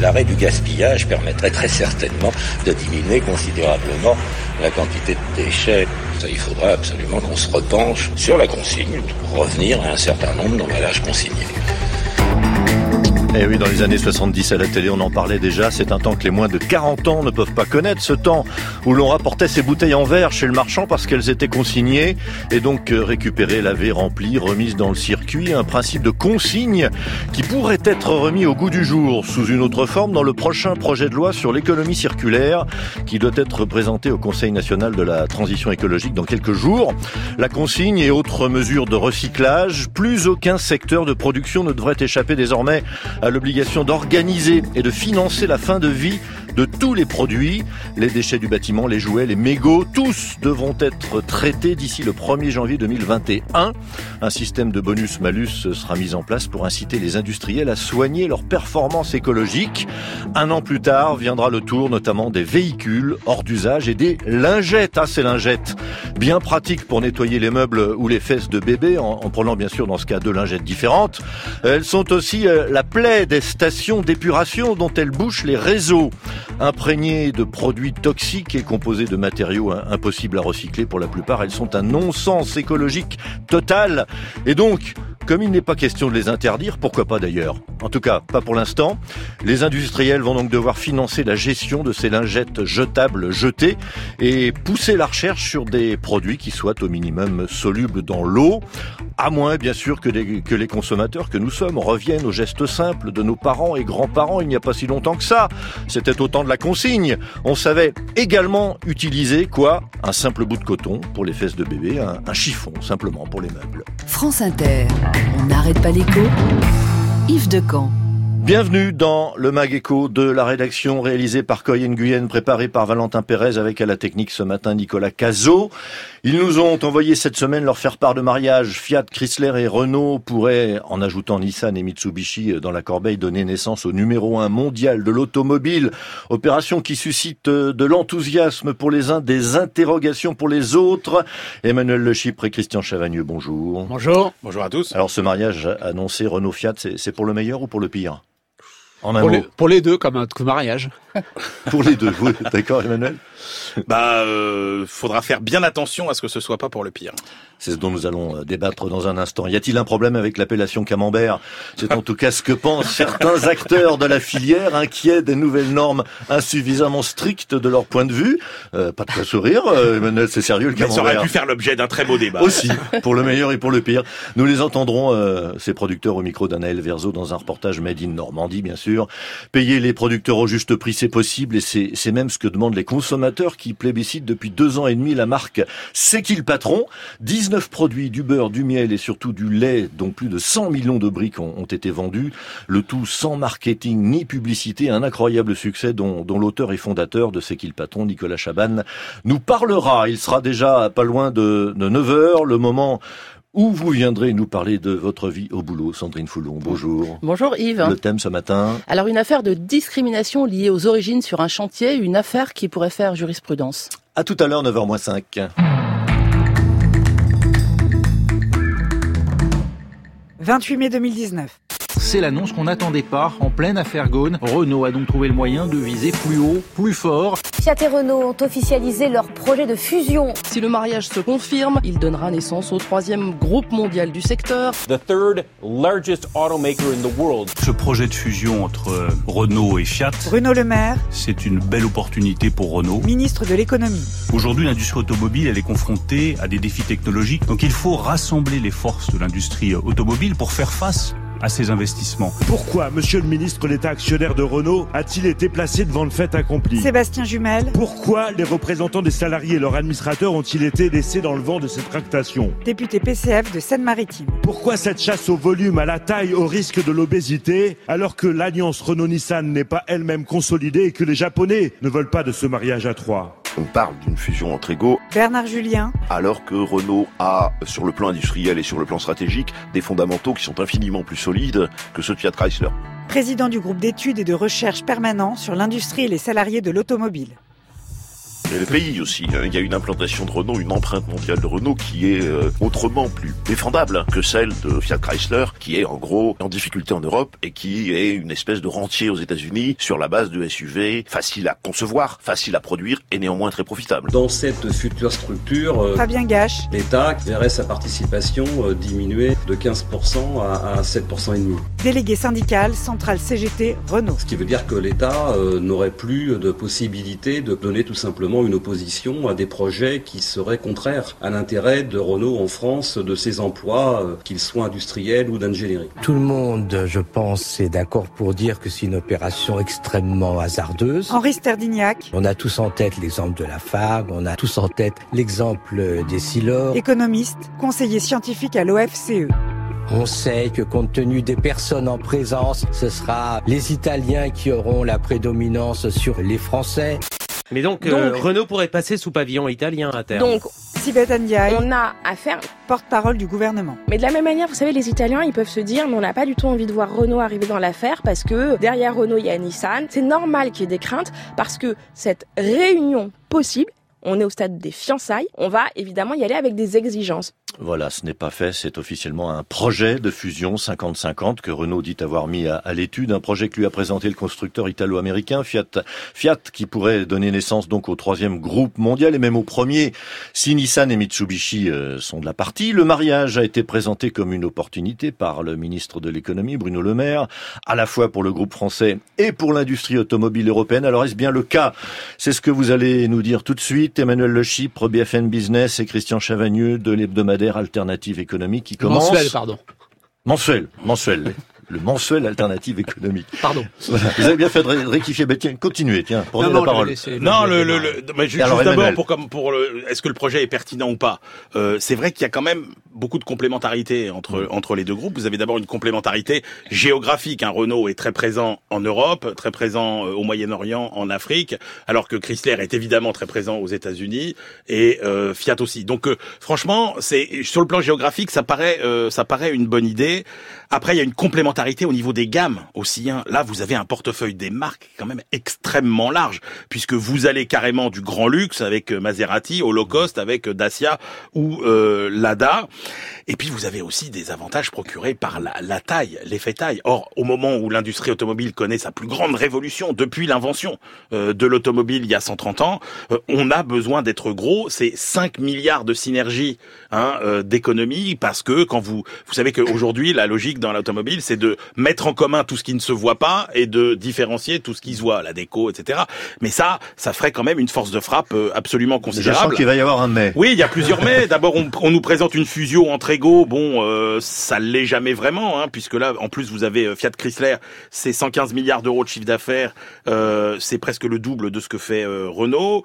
l'arrêt du gaspillage permettrait très certainement de diminuer considérablement la quantité de déchets. Ça, il faudra absolument qu'on se repenche sur la consigne pour revenir à un certain nombre d'emballages consignés. Eh oui, dans les années 70 à la télé, on en parlait déjà. C'est un temps que les moins de 40 ans ne peuvent pas connaître. Ce temps où l'on rapportait ses bouteilles en verre chez le marchand parce qu'elles étaient consignées et donc récupérées, lavées, remplies, remises dans le circuit. Un principe de consigne qui pourrait être remis au goût du jour sous une autre forme dans le prochain projet de loi sur l'économie circulaire qui doit être présenté au Conseil national de la transition écologique dans quelques jours. La consigne et autres mesures de recyclage. Plus aucun secteur de production ne devrait échapper désormais à l'obligation d'organiser et de financer la fin de vie de tous les produits. Les déchets du bâtiment, les jouets, les mégots, tous devront être traités d'ici le 1er janvier 2021. Un système de bonus-malus sera mis en place pour inciter les industriels à soigner leur performance écologique. Un an plus tard, viendra le tour notamment des véhicules hors d'usage et des lingettes. Ah, ces lingettes, bien pratiques pour nettoyer les meubles ou les fesses de bébé, en prenant bien sûr dans ce cas deux lingettes différentes. Elles sont aussi la plaie des stations d'épuration dont elles bouchent les réseaux. Imprégnées de produits toxiques et composées de matériaux impossibles à recycler pour la plupart, elles sont un non-sens écologique total. Et donc, comme il n'est pas question de les interdire, pourquoi pas d'ailleurs? En tout cas, pas pour l'instant. Les industriels vont donc devoir financer la gestion de ces lingettes jetables jetées et pousser la recherche sur des produits qui soient au minimum solubles dans l'eau. À moins, bien sûr, que les consommateurs que nous sommes reviennent aux gestes simples de nos parents et grands-parents il n'y a pas si longtemps que ça. C'était au temps de la consigne. On savait également utiliser quoi? Un simple bout de coton pour les fesses de bébé, un chiffon simplement pour les meubles. France Inter, on n'arrête pas l'écho. Yves Decamp. Bienvenue dans le Mag Écho de la rédaction réalisé par Coy Nguyen, préparé par Valentin Pérez avec à la technique ce matin Nicolas Cazot. Ils nous ont envoyé cette semaine leur faire part de mariage. Fiat, Chrysler et Renault pourraient, en ajoutant Nissan et Mitsubishi dans la corbeille, donner naissance au numéro 1 mondial de l'automobile. Opération qui suscite de l'enthousiasme pour les uns, des interrogations pour les autres. Emmanuel Le Chypre et Christian Chavagneux, bonjour. Bonjour. Bonjour à tous. Alors ce mariage annoncé Renault-Fiat, c'est pour le meilleur ou pour le pire? Pour les deux, comme un mariage. Pour les deux, oui. D'accord, Emmanuel? Faudra faire bien attention à ce que ce soit pas pour le pire. C'est ce dont nous allons débattre dans un instant. Y a-t-il un problème avec l'appellation camembert? C'est en tout cas ce que pensent certains acteurs de la filière, inquiets des nouvelles normes insuffisamment strictes de leur point de vue. Pas de quoi sourire, Emmanuel, c'est sérieux le camembert. Ça aurait pu faire l'objet d'un très beau débat. Aussi, pour le meilleur et pour le pire. Nous les entendrons, ces producteurs au micro d'Anaël Verzo dans un reportage Made in Normandie, bien sûr. Payer les producteurs au juste prix, c'est possible et c'est même ce que demandent les consommateurs qui plébiscitent depuis 2 ans et demi la marque C'est qui le patron? 19 produits, du beurre, du miel et surtout du lait, dont plus de 100 millions de briques ont été vendus. Le tout sans marketing ni publicité, un incroyable succès dont l'auteur et fondateur de C'est qui le patron, Nicolas Chaban, nous parlera. Il sera déjà pas loin de 9h, le moment où vous viendrez nous parler de votre vie au boulot. Sandrine Foulon, bonjour. Bonjour Yves. Le thème ce matin? Alors, une affaire de discrimination liée aux origines sur un chantier, une affaire qui pourrait faire jurisprudence. À tout à l'heure, 9h-5. 28 mai 2019. C'est l'annonce qu'on n'attendait pas en pleine affaire Ghosn. Renault a donc trouvé le moyen de viser plus haut, plus fort. Fiat et Renault ont officialisé leur projet de fusion. Si le mariage se confirme, il donnera naissance au 3e groupe mondial du secteur. The third largest automaker in the world. Ce projet de fusion entre Renault et Fiat, Bruno Le Maire, c'est une belle opportunité pour Renault. Ministre de l'économie. Aujourd'hui, l'industrie automobile, elle est confrontée à des défis technologiques. Donc il faut rassembler les forces de l'industrie automobile pour faire face à ces investissements. Pourquoi monsieur le ministre, l'État actionnaire de Renault, a-t-il été placé devant le fait accompli? Sébastien Jumel. Pourquoi les représentants des salariés et leurs administrateurs ont-ils été laissés dans le vent de cette tractation? Député PCF de Seine-Maritime. Pourquoi cette chasse au volume, à la taille, au risque de l'obésité, alors que l'alliance Renault-Nissan n'est pas elle-même consolidée et que les Japonais ne veulent pas de ce mariage à 3? On parle d'une fusion entre égaux. Bernard Julien. Alors que Renault a, sur le plan industriel et sur le plan stratégique, des fondamentaux qui sont infiniment plus solides que ceux de Fiat Chrysler. Président du groupe d'études et de recherche permanent sur l'industrie et les salariés de l'automobile. Et le pays aussi. Il y a une implantation de Renault, une empreinte mondiale de Renault qui est autrement plus défendable que celle de Fiat Chrysler, qui est en gros en difficulté en Europe et qui est une espèce de rentier aux États-Unis sur la base de SUV facile à concevoir, facile à produire et néanmoins très profitable. Dans cette future structure, Fabien Gache, l'État verrait sa participation diminuer de 15% à 7,5%. Délégué syndical, centrale CGT, Renault. Ce qui veut dire que l'État n'aurait plus de possibilité de donner tout simplement une opposition à des projets qui seraient contraires à l'intérêt de Renault en France, de ses emplois, qu'ils soient industriels ou d'ingénierie. Tout le monde, je pense, est d'accord pour dire que c'est une opération extrêmement hasardeuse. Henri Sterdignac. On a tous en tête l'exemple de la FAG, on a tous en tête l'exemple des Silor. Économiste, conseiller scientifique à l'OFCE. On sait que compte tenu des personnes en présence, ce sera les Italiens qui auront la prédominance sur les Français. Mais donc Renault pourrait passer sous pavillon italien à terme. Donc, Sibeth Ndiaye, on a affaire porte-parole du gouvernement. Mais de la même manière, vous savez, les Italiens, ils peuvent se dire, mais on n'a pas du tout envie de voir Renault arriver dans l'affaire parce que derrière Renault, il y a Nissan. C'est normal qu'il y ait des craintes parce que cette réunion possible, on est au stade des fiançailles, on va évidemment y aller avec des exigences. Voilà, ce n'est pas fait, c'est officiellement un projet de fusion 50-50 que Renault dit avoir mis à l'étude, un projet que lui a présenté le constructeur italo-américain Fiat qui pourrait donner naissance donc au troisième groupe mondial et même au premier si Nissan et Mitsubishi sont de la partie. Le mariage a été présenté comme une opportunité par le ministre de l'économie Bruno Le Maire, à la fois pour le groupe français et pour l'industrie automobile européenne. Alors est-ce bien le cas? C'est ce que vous allez nous dire tout de suite. Emmanuel Le Chypre, BFM Business et Christian Chavagneux de l'hebdomadaire Alternative économique qui commence... Mensuel. Le mensuel Alternative économique. Pardon. Voilà. Vous avez bien fait de rectifier. Tiens, continuez, prenez la parole. Mais juste d'abord pour est-ce que le projet est pertinent ou pas? C'est vrai qu'il y a quand même beaucoup de complémentarité entre les deux groupes. Vous avez d'abord une complémentarité géographique. Renault est très présent en Europe, très présent au Moyen-Orient, en Afrique, alors que Chrysler est évidemment très présent aux États-Unis et Fiat aussi. Donc franchement, c'est sur le plan géographique, ça paraît une bonne idée. Après, il y a une complémentarité au niveau des gammes aussi. Là, vous avez un portefeuille des marques quand même extrêmement large, puisque vous allez carrément du grand luxe avec Maserati au low cost avec Dacia ou Lada. Et puis, vous avez aussi des avantages procurés par la taille, l'effet taille. Or, au moment où l'industrie automobile connaît sa plus grande révolution depuis l'invention de l'automobile il y a 130 ans, on a besoin d'être gros. C'est 5 milliards de synergie d'économie, parce que quand vous savez qu'aujourd'hui, la logique dans l'automobile, c'est de mettre en commun tout ce qui ne se voit pas et de différencier tout ce qui se voit, la déco, etc. Mais ça ferait quand même une force de frappe absolument considérable. Je sens qu'il va y avoir un mais. Oui, il y a plusieurs mais. D'abord, on nous présente une fusion entre égaux. Bon, ça l'est jamais vraiment, puisque là, en plus, vous avez Fiat Chrysler, c'est 115 milliards d'euros de chiffre d'affaires. C'est presque le double de ce que fait Renault.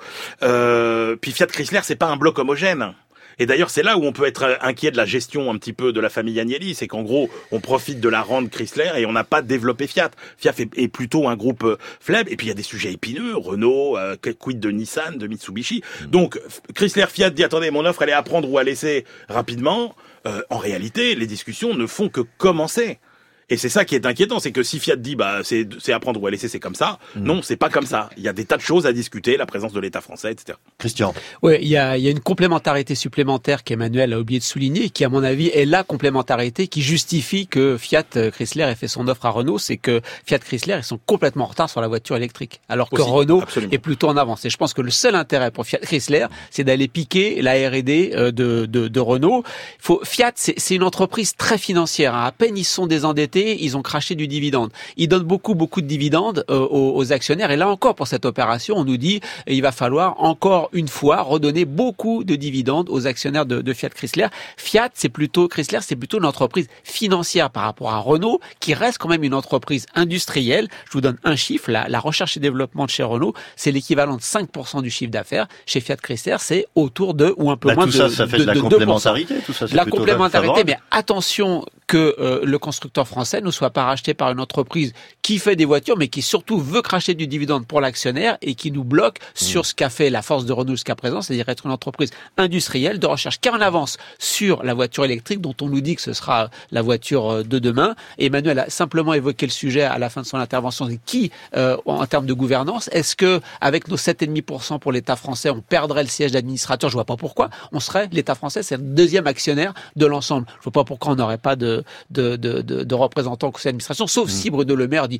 Puis Fiat Chrysler, c'est pas un bloc homogène. Et d'ailleurs, c'est là où on peut être inquiet de la gestion un petit peu de la famille Agnelli. C'est qu'en gros, on profite de la rente Chrysler et on n'a pas développé Fiat. Fiat est plutôt un groupe faible. Et puis, il y a des sujets épineux. Renault, quid de Nissan, de Mitsubishi. Donc, Chrysler, Fiat dit, attendez, mon offre, elle est à prendre ou à laisser rapidement. En réalité, les discussions ne font que commencer. Et c'est ça qui est inquiétant, c'est que si Fiat dit c'est à prendre ou à laisser, c'est comme ça. Non, c'est pas comme ça. Il y a des tas de choses à discuter, la présence de l'État français, etc. Christian. Oui, il y a une complémentarité supplémentaire qu'Emmanuel a oublié de souligner, qui à mon avis est la complémentarité qui justifie que Fiat Chrysler ait fait son offre à Renault, c'est que Fiat Chrysler, ils sont complètement en retard sur la voiture électrique, alors que Renault est plutôt en avance. Et je pense que le seul intérêt pour Fiat Chrysler, c'est d'aller piquer la R&D de Renault. Fiat, c'est une entreprise très financière. À peine ils sont désendettés, ils ont craché du dividende. Ils donnent beaucoup de dividendes aux actionnaires. Et là encore, pour cette opération, on nous dit il va falloir encore une fois redonner beaucoup de dividendes aux actionnaires de Fiat Chrysler. Chrysler, c'est plutôt une entreprise financière par rapport à Renault, qui reste quand même une entreprise industrielle. Je vous donne un chiffre, la recherche et développement de chez Renault, c'est l'équivalent de 5% du chiffre d'affaires. Chez Fiat Chrysler, c'est autour de, ou un peu moins de 2%. Ça fait de la complémentarité, tout ça. La complémentarité, mais attention que le constructeur français ne soit pas racheté par une entreprise qui fait des voitures, mais qui surtout veut cracher du dividende pour l'actionnaire et qui nous bloque sur ce qu'a fait la force de Renault jusqu'à présent, c'est-à-dire être une entreprise industrielle de recherche qui est en avance sur la voiture électrique, dont on nous dit que ce sera la voiture de demain. Et Emmanuel a simplement évoqué le sujet à la fin de son intervention. Qui, en termes de gouvernance, est-ce que avec nos 7,5% pour l'État français, on perdrait le siège d'administrateur? Je vois pas pourquoi. L'État français, c'est le deuxième actionnaire de l'ensemble. Je vois pas pourquoi on n'aurait pas de représentants au conseil d'administration, sauf si Bruno Le Maire dit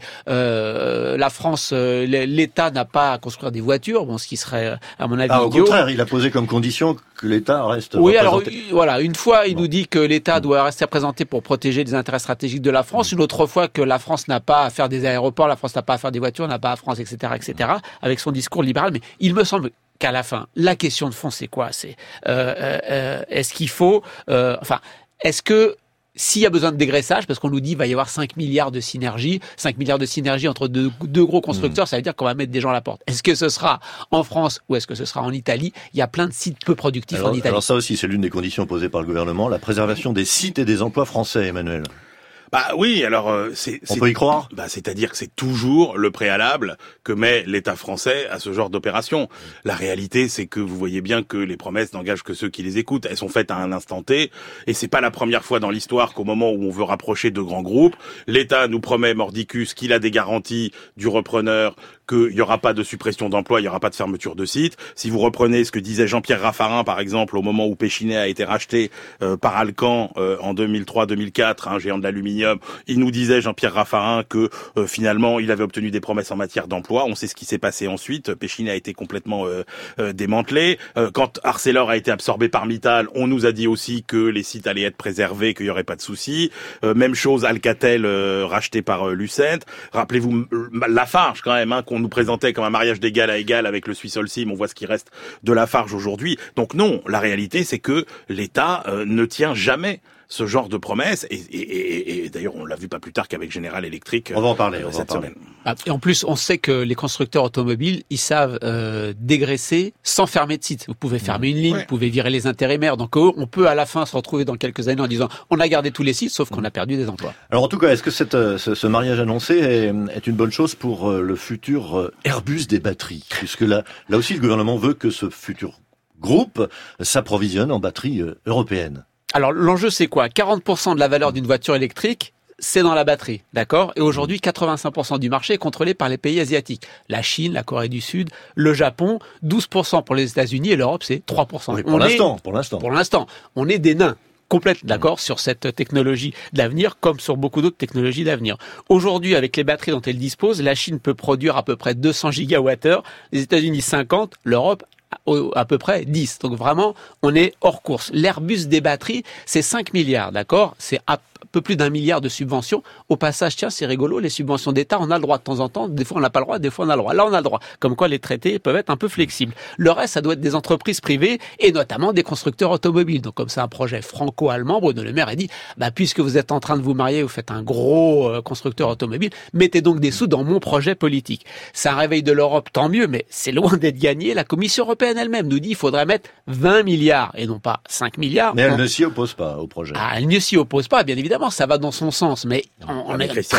la France, l'État n'a pas à construire des voitures, bon, ce qui serait à mon avis idiot. Au contraire, il a posé comme condition que l'État reste représenté. Alors voilà, une fois il nous dit que l'État doit rester représenté pour protéger les intérêts stratégiques de la France, une autre fois que la France n'a pas à faire des aéroports, la France n'a pas à faire des voitures, n'a pas à France, etc., avec son discours libéral. Mais il me semble qu'à la fin, la question de fond, c'est quoi? C'est est-ce qu'il faut, est-ce que s'il y a besoin de dégraissage, parce qu'on nous dit qu'il va y avoir 5 milliards de synergie entre deux gros constructeurs, ça veut dire qu'on va mettre des gens à la porte. Est-ce que ce sera en France ou est-ce que ce sera en Italie? Il y a plein de sites peu productifs en Italie. Alors ça aussi, c'est l'une des conditions posées par le gouvernement, la préservation des sites et des emplois français, Emmanuel. Bah oui, alors on peut y croire. C'est-à-dire que c'est toujours le préalable que met l'État français à ce genre d'opération. La réalité, c'est que vous voyez bien que les promesses n'engagent que ceux qui les écoutent. Elles sont faites à un instant T, et c'est pas la première fois dans l'histoire qu'au moment où on veut rapprocher de grands groupes, l'État nous promet mordicus qu'il a des garanties du repreneur, qu'il y aura pas de suppression d'emplois, il y aura pas de fermeture de sites. Si vous reprenez ce que disait Jean-Pierre Raffarin, par exemple, au moment où Péchinet a été racheté par Alcan en 2003-2004, un géant de l'aluminium, il nous disait, Jean-Pierre Raffarin, que finalement il avait obtenu des promesses en matière d'emploi. On sait ce qui s'est passé ensuite. Péchinet a été complètement démantelé. Quand Arcelor a été absorbé par Mittal, on nous a dit aussi que les sites allaient être préservés, qu'il y aurait pas de souci. Même chose, Alcatel racheté par Lucent. Rappelez-vous Lafarge quand même, qu'on nous présentait comme un mariage d'égal à égal avec le Suisse Holcim. On voit ce qui reste de Lafarge aujourd'hui. Donc non, la réalité c'est que l'État ne tient jamais ce genre de promesses, et d'ailleurs on l'a vu pas plus tard qu'avec General Electric. On va en parler cette semaine. Et en plus, on sait que les constructeurs automobiles, ils savent dégraisser sans fermer de site. Vous pouvez fermer une ligne, vous pouvez virer les intérimaires, donc on peut à la fin se retrouver dans quelques années en disant on a gardé tous les sites, sauf qu'on a perdu des emplois. Alors en tout cas, est-ce que ce mariage annoncé est une bonne chose pour le futur Airbus des batteries? Puisque là aussi, le gouvernement veut que ce futur groupe s'approvisionne en batteries européennes. Alors l'enjeu c'est quoi? 40% de la valeur d'une voiture électrique, c'est dans la batterie, d'accord? Et aujourd'hui, 85% du marché est contrôlé par les pays asiatiques. La Chine, la Corée du Sud, le Japon, 12% pour les États-Unis et l'Europe, c'est 3%. Oui, pour l'instant. On est des nains. Complète, d'accord, sur cette technologie d'avenir, comme sur beaucoup d'autres technologies d'avenir. Aujourd'hui, avec les batteries dont elle dispose, la Chine peut produire à peu près 200 gigawattheures, les États-Unis 50, l'Europe à peu près 10. Donc vraiment, on est hors course. L'Airbus des batteries, c'est 5 milliards, d'accord? C'est un peu plus d'1 milliard de subventions. Au passage, tiens, c'est rigolo, les subventions d'État, on a le droit de temps en temps. Des fois, on n'a pas le droit, des fois, on a le droit. Là, on a le droit. Comme quoi, les traités peuvent être un peu flexibles. Le reste, ça doit être des entreprises privées et notamment des constructeurs automobiles. Donc, comme c'est un projet franco-allemand, Bruno Le Maire a dit, puisque vous êtes en train de vous marier, vous faites un gros constructeur automobile, mettez donc des sous dans mon projet politique. C'est un réveil de l'Europe, tant mieux, mais c'est loin d'être gagné. La Commission européenne elle-même nous dit qu'il faudrait mettre 20 milliards et non pas 5 milliards. Mais elle ne s'y oppose pas au projet. Elle ne s'y oppose pas, bien évidemment, ça va dans son sens, mais on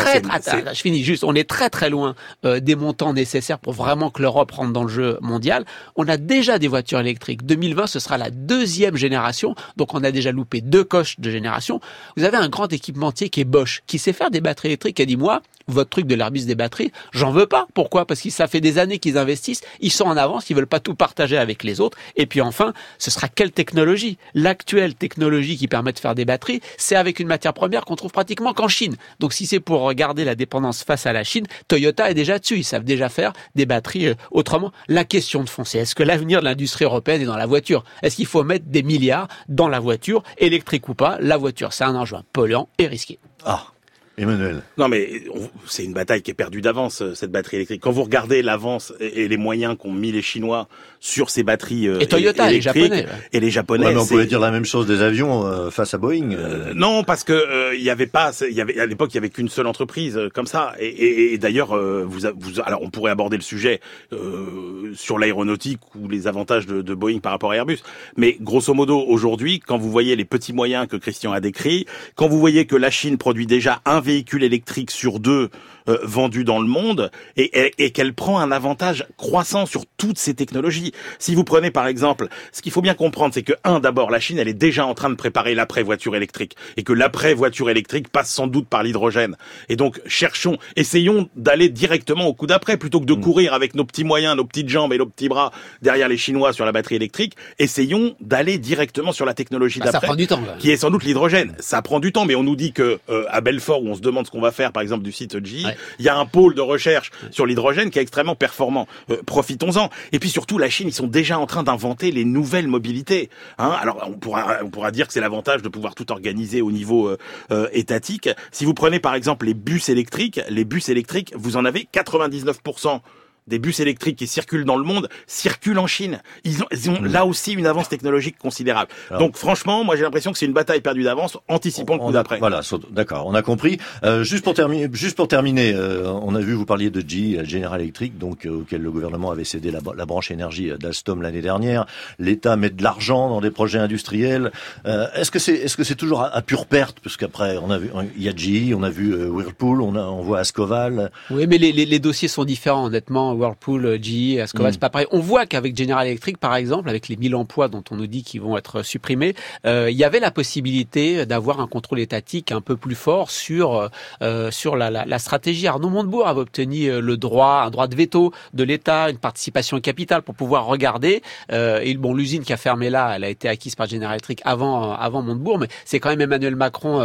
est très très loin des montants nécessaires pour vraiment que l'Europe rentre dans le jeu mondial. On a déjà des voitures électriques. 2020, ce sera la deuxième génération, donc on a déjà loupé 2 coches de génération. Vous avez un grand équipementier qui est Bosch, qui sait faire des batteries électriques, qui a dit, moi, votre truc de l'Airbus des batteries, j'en veux pas. Pourquoi? Parce que ça fait des années qu'ils investissent, ils sont en avance, ils veulent pas tout partager avec les autres. Et puis enfin, ce sera quelle technologie? L'actuelle technologie qui permet de faire des batteries, c'est avec une matière première qu'on trouve pratiquement qu'en Chine. Donc si c'est pour garder la dépendance face à la Chine, Toyota est déjà dessus, ils savent déjà faire des batteries autrement. La question de fond, c'est est-ce que l'avenir de l'industrie européenne est dans la voiture? Est-ce qu'il faut mettre des milliards dans la voiture, électrique ou pas? La voiture, c'est un engin polluant et risqué. Ah. Emmanuel. Non mais c'est une bataille qui est perdue d'avance, cette batterie électrique. Quand vous regardez l'avance et les moyens qu'ont mis les Chinois sur ces batteries et Toyota, électriques, et les Japonais, mais on pouvait dire la même chose des avions face à Boeing. Non, parce que il y avait à l'époque il y avait qu'une seule entreprise comme ça. Et d'ailleurs, alors on pourrait aborder le sujet sur l'aéronautique ou les avantages de Boeing par rapport à Airbus. Mais grosso modo, aujourd'hui, quand vous voyez les petits moyens que Christian a décrits, quand vous voyez que la Chine produit déjà un véhicule électrique sur 2 vendu dans le monde et qu'elle prend un avantage croissant sur toutes ces technologies. Si vous prenez par exemple, ce qu'il faut bien comprendre, c'est que d'abord, la Chine, elle est déjà en train de préparer l'après-voiture électrique et que l'après-voiture électrique passe sans doute par l'hydrogène. Et donc, essayons d'aller directement au coup d'après plutôt que de courir avec nos petits moyens, nos petites jambes et nos petits bras derrière les Chinois sur la batterie électrique. Essayons d'aller directement sur la technologie d'après. Ça prend du temps, qui est sans doute l'hydrogène. Ça prend du temps, mais on nous dit que à Belfort, où on se demande ce qu'on va faire, par exemple du site GE, il y a un pôle de recherche sur l'hydrogène qui est extrêmement performant. Profitons-en. Et puis surtout, la Chine, ils sont déjà en train d'inventer les nouvelles mobilités. Alors on pourra dire que c'est l'avantage de pouvoir tout organiser au niveau étatique. Si vous prenez par exemple les bus électriques, vous en avez 99% des bus électriques qui circulent dans le monde circulent en Chine. Ils ont là aussi une avance technologique considérable. Alors, donc franchement, moi j'ai l'impression que c'est une bataille perdue d'avance. Anticipons le coup d'après. Voilà, d'accord, on a compris. Juste pour terminer, on a vu, vous parliez de GE, General Electric, donc auquel le gouvernement avait cédé la branche énergie d'Alstom l'année dernière. L'État met de l'argent dans des projets industriels. Est-ce que c'est toujours à pure perte, parce qu'après on a vu, il y a GE, on a vu Whirlpool, on voit Ascoval. Oui, mais les dossiers sont différents, honnêtement. Whirlpool, GE, Ascoval, c'est pas pareil. On voit qu'avec General Electric, par exemple, avec les 1000 emplois dont on nous dit qu'ils vont être supprimés, il y avait la possibilité d'avoir un contrôle étatique un peu plus fort sur la stratégie. Arnaud Montebourg avait obtenu un droit de veto de l'État, une participation capitale pour pouvoir regarder. L'usine qui a fermé là, elle a été acquise par General Electric avant Montebourg, mais c'est quand même Emmanuel Macron,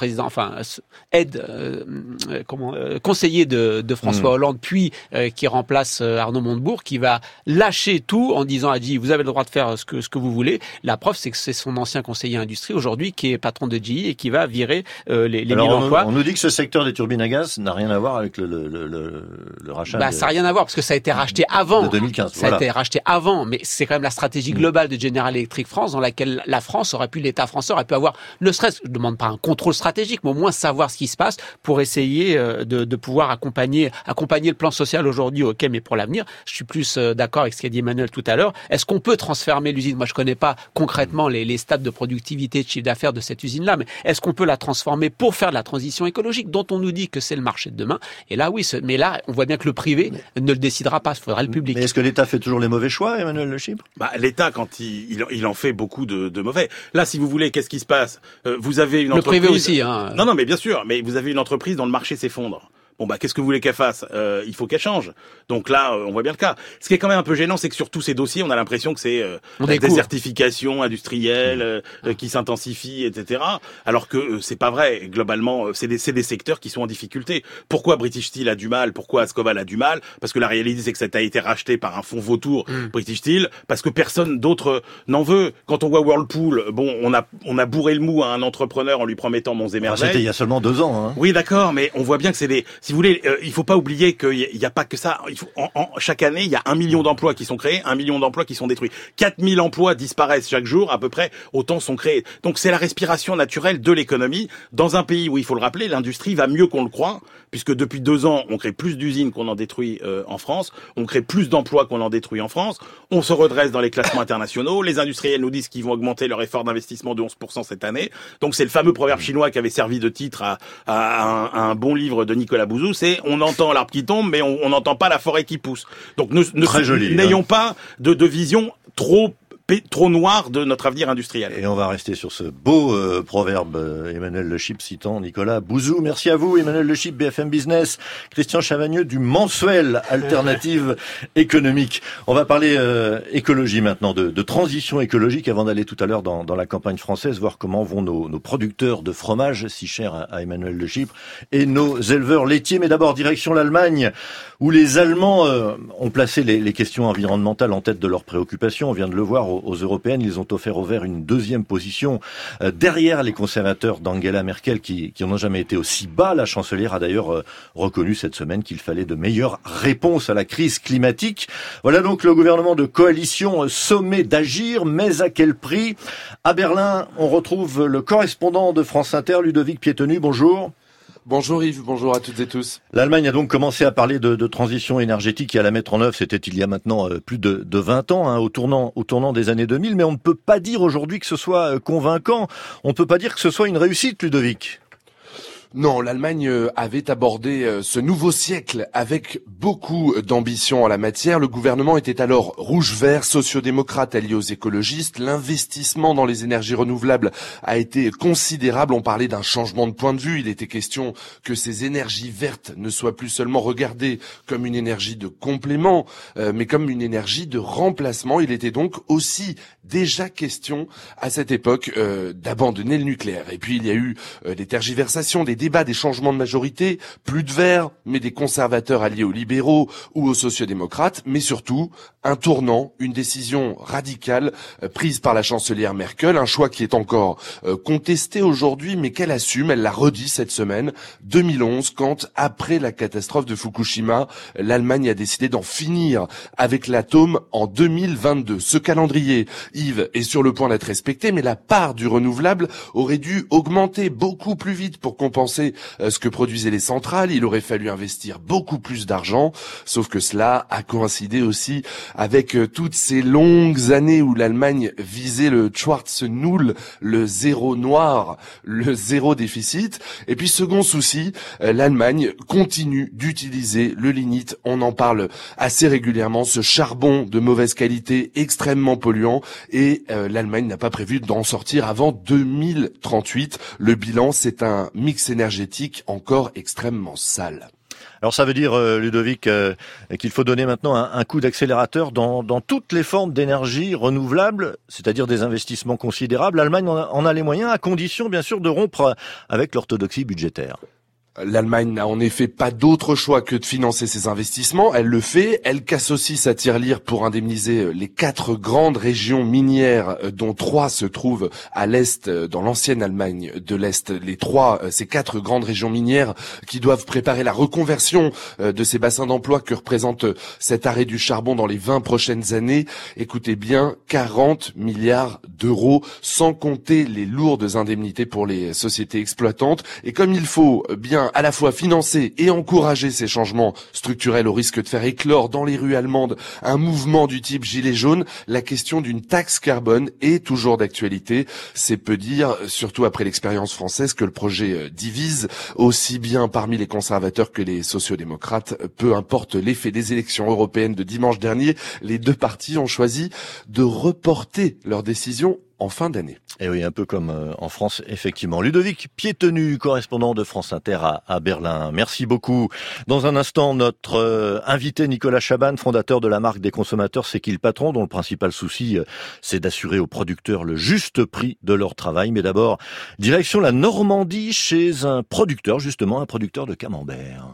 conseiller de François Hollande, puis qui remplace Arnaud Montebourg, qui va lâcher tout en disant à GE, vous avez le droit de faire ce que vous voulez. La preuve, c'est que c'est son ancien conseiller industrie aujourd'hui qui est patron de GE et qui va virer les 1000 emplois. On nous dit que ce secteur des turbines à gaz n'a rien à voir avec le rachat. Ça n'a rien à voir parce que ça a été racheté avant. De 2015. Ça a été racheté avant, mais c'est quand même la stratégie globale de General Electric France dans laquelle l'État français aurait pu avoir, ne serait-ce, je ne demande pas un contrôle stratégique, mais au moins savoir ce qui se passe pour essayer de pouvoir accompagner le plan social aujourd'hui, ok, mais pour l'avenir. Je suis plus d'accord avec ce qu'a dit Emmanuel tout à l'heure. Est-ce qu'on peut transformer l'usine? Moi, je connais pas concrètement les stades de productivité, de chiffre d'affaires de cette usine-là, mais est-ce qu'on peut la transformer pour faire de la transition écologique dont on nous dit que c'est le marché de demain? Et là, oui, mais là, on voit bien que le privé ne le décidera pas. Il faudra le public. Mais est-ce que l'État fait toujours les mauvais choix, Emmanuel Le Chypre? L'État, quand il en fait beaucoup de mauvais. Là, si vous voulez, qu'est-ce qui se passe? Vous avez une entreprise. Le privé aussi, hein. Non, mais bien sûr. Mais vous avez une entreprise dont le marché s'effondre. Qu'est-ce que vous voulez qu'elle fasse? Il faut qu'elle change. Donc là, on voit bien le cas. Ce qui est quand même un peu gênant, c'est que sur tous ces dossiers, on a l'impression que c'est la désertification industrielle qui s'intensifie, etc. Alors que c'est pas vrai. Globalement, c'est des secteurs qui sont en difficulté. Pourquoi British Steel a du mal? Pourquoi Ascoval a du mal? Parce que la réalité, c'est que ça a été racheté par un fonds vautour, British Steel, parce que personne d'autre n'en veut. Quand on voit Whirlpool, on a bourré le mou à un entrepreneur en lui promettant monts et merveilles. C'était il y a seulement 2 ans. Hein. Oui, d'accord, mais on voit bien que c'est si vous voulez, il faut pas oublier qu'il y a pas que ça. Chaque année, il y a 1 million d'emplois qui sont créés, 1 million d'emplois qui sont détruits. 4000 emplois disparaissent chaque jour, à peu près, autant sont créés. Donc c'est la respiration naturelle de l'économie dans un pays où, il faut le rappeler, l'industrie va mieux qu'on le croit, puisque depuis 2 ans, on crée plus d'usines qu'on en détruit en France, on crée plus d'emplois qu'on en détruit en France, on se redresse dans les classements internationaux, les industriels nous disent qu'ils vont augmenter leur effort d'investissement de 11% cette année. Donc c'est le fameux proverbe chinois qui avait servi de titre à un bon livre de Nicolas Bouzou, c'est on entend l'arbre qui tombe, mais on n'entend pas la forêt qui pousse. Donc n'ayons pas de vision trop noire de notre avenir industriel. Et on va rester sur ce beau proverbe, Emmanuel Le Chypre citant Nicolas Bouzou. Merci à vous, Emmanuel Le Chypre, BFM Business, Christian Chavagneux du mensuel Alternative économique. On va parler écologie maintenant, de transition écologique, avant d'aller tout à l'heure dans la campagne française, voir comment vont nos producteurs de fromage, si chers à Emmanuel Le Chypre, et nos éleveurs laitiers. Mais d'abord, direction l'Allemagne, où les Allemands ont placé les questions environnementales en tête de leurs préoccupations. On vient de le voir aux européennes. Ils ont offert aux Verts une deuxième position derrière les conservateurs d'Angela Merkel qui n'ont jamais été aussi bas. La chancelière a d'ailleurs reconnu cette semaine qu'il fallait de meilleures réponses à la crise climatique. Voilà donc le gouvernement de coalition sommé d'agir, mais à quel prix? À Berlin, on retrouve le correspondant de France Inter, Ludovic Piétenu. Bonjour. Bonjour Yves, bonjour à toutes et tous. L'Allemagne a donc commencé à parler de transition énergétique et à la mettre en œuvre. C'était il y a maintenant plus de 20 ans, au tournant des années 2000. Mais on ne peut pas dire aujourd'hui que ce soit convaincant. On ne peut pas dire que ce soit une réussite, Ludovic. Non, l'Allemagne avait abordé ce nouveau siècle avec beaucoup d'ambition en la matière. Le gouvernement était alors rouge-vert, sociodémocrate allié aux écologistes. L'investissement dans les énergies renouvelables a été considérable. On parlait d'un changement de point de vue. Il était question que ces énergies vertes ne soient plus seulement regardées comme une énergie de complément, mais comme une énergie de remplacement. Il était donc aussi déjà question à cette époque d'abandonner le nucléaire. Et puis il y a eu des tergiversations, des débats, des changements de majorité, plus de Verts, mais des conservateurs alliés aux libéraux ou aux sociodémocrates, mais surtout un tournant, une décision radicale prise par la chancelière Merkel, un choix qui est encore contesté aujourd'hui, mais qu'elle assume, elle l'a redit cette semaine, 2011, quand, après la catastrophe de Fukushima, l'Allemagne a décidé d'en finir avec l'atome en 2022. Ce calendrier, Yves, est sur le point d'être respecté, mais la part du renouvelable aurait dû augmenter beaucoup plus vite pour compenser ce que produisaient les centrales. Il aurait fallu investir beaucoup plus d'argent, sauf que cela a coïncidé aussi avec toutes ces longues années où l'Allemagne visait le Schwarze Null, le zéro noir, le zéro déficit. Et puis second souci, l'Allemagne continue d'utiliser le lignite. On en parle assez régulièrement, ce charbon de mauvaise qualité, extrêmement polluant, et l'Allemagne n'a pas prévu d'en sortir avant 2038. Le bilan, c'est un mix énergétique encore extrêmement sale. Alors ça veut dire, Ludovic, qu'il faut donner maintenant un coup d'accélérateur dans toutes les formes d'énergie renouvelable, c'est-à-dire des investissements considérables. L'Allemagne en a les moyens, à condition bien sûr de rompre avec l'orthodoxie budgétaire. L'Allemagne n'a en effet pas d'autre choix que de financer ses investissements. Elle le fait. Elle casse aussi sa tirelire pour indemniser les 4 grandes régions minières, dont 3 se trouvent à l'Est, dans l'ancienne Allemagne de l'Est. Ces 4 grandes régions minières qui doivent préparer la reconversion de ces bassins d'emploi que représente cet arrêt du charbon dans les 20 prochaines années. Écoutez bien, 40 milliards d'euros, sans compter les lourdes indemnités pour les sociétés exploitantes. Et comme il faut bien à la fois financer et encourager ces changements structurels au risque de faire éclore dans les rues allemandes un mouvement du type gilet jaune, la question d'une taxe carbone est toujours d'actualité. C'est peu dire, surtout après l'expérience française, que le projet divise aussi bien parmi les conservateurs que les sociodémocrates. Peu importe l'effet des élections européennes de dimanche dernier, les 2 partis ont choisi de reporter leur décision en fin d'année. Et oui, un peu comme en France, effectivement. Ludovic Piétenu, correspondant de France Inter à Berlin. Merci beaucoup. Dans un instant, notre invité Nicolas Chaban, fondateur de la marque des consommateurs C'est qui le patron, dont le principal souci, c'est d'assurer aux producteurs le juste prix de leur travail. Mais d'abord, direction la Normandie chez un producteur, justement, un producteur de camembert.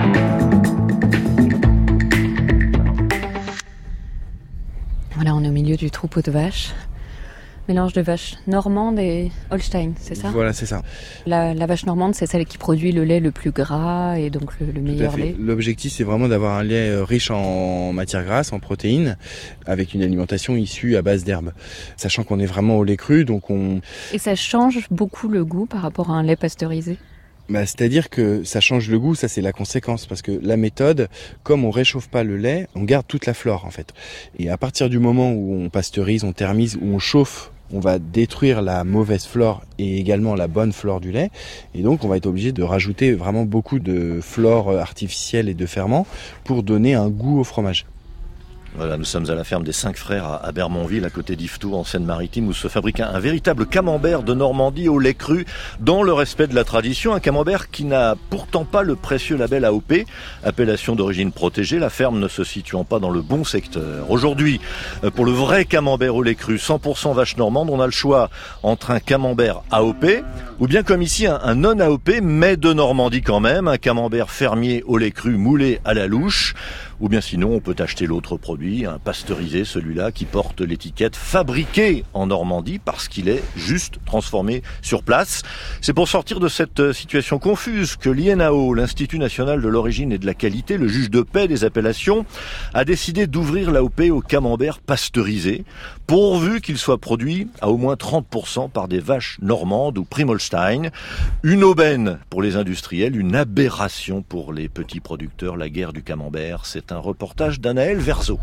Voilà, on est au milieu du troupeau de vaches. Mélange de vaches normandes et Holstein, c'est ça? Voilà, c'est ça. La vache normande, c'est celle qui produit le lait le plus gras et donc le meilleur lait. L'objectif, c'est vraiment d'avoir un lait riche en matières grasses, en protéines, avec une alimentation issue à base d'herbes. Sachant qu'on est vraiment au lait cru, donc on... Et ça change beaucoup le goût par rapport à un lait pasteurisé? C'est-à-dire que ça change le goût, ça c'est la conséquence, parce que la méthode, comme on réchauffe pas le lait, on garde toute la flore en fait. Et à partir du moment où on pasteurise, on thermise, où on chauffe, on va détruire la mauvaise flore et également la bonne flore du lait. Et donc, on va être obligé de rajouter vraiment beaucoup de flore artificielle et de ferments pour donner un goût au fromage. Voilà, nous sommes à la ferme des 5 frères à Bermonville, à côté d'Yvetot, en Seine-Maritime, où se fabrique un véritable camembert de Normandie au lait cru, dans le respect de la tradition. Un camembert qui n'a pourtant pas le précieux label AOP, appellation d'origine protégée, la ferme ne se situant pas dans le bon secteur. Aujourd'hui, pour le vrai camembert au lait cru, 100% vache normande, on a le choix entre un camembert AOP, ou bien comme ici, un non-AOP, mais de Normandie quand même, un camembert fermier au lait cru moulé à la louche, ou bien sinon on peut acheter l'autre produit, un pasteurisé, celui-là qui porte l'étiquette fabriqué en Normandie parce qu'il est juste transformé sur place. C'est pour sortir de cette situation confuse que l'INAO, l'Institut national de l'origine et de la qualité, le juge de paix des appellations, a décidé d'ouvrir l'AOP au camembert pasteurisé, pourvu qu'il soit produit à au moins 30% par des vaches normandes ou Primolstein. Une aubaine pour les industriels, une aberration pour les petits producteurs, la guerre du camembert. C'est un reportage d'Anaël Verzeau.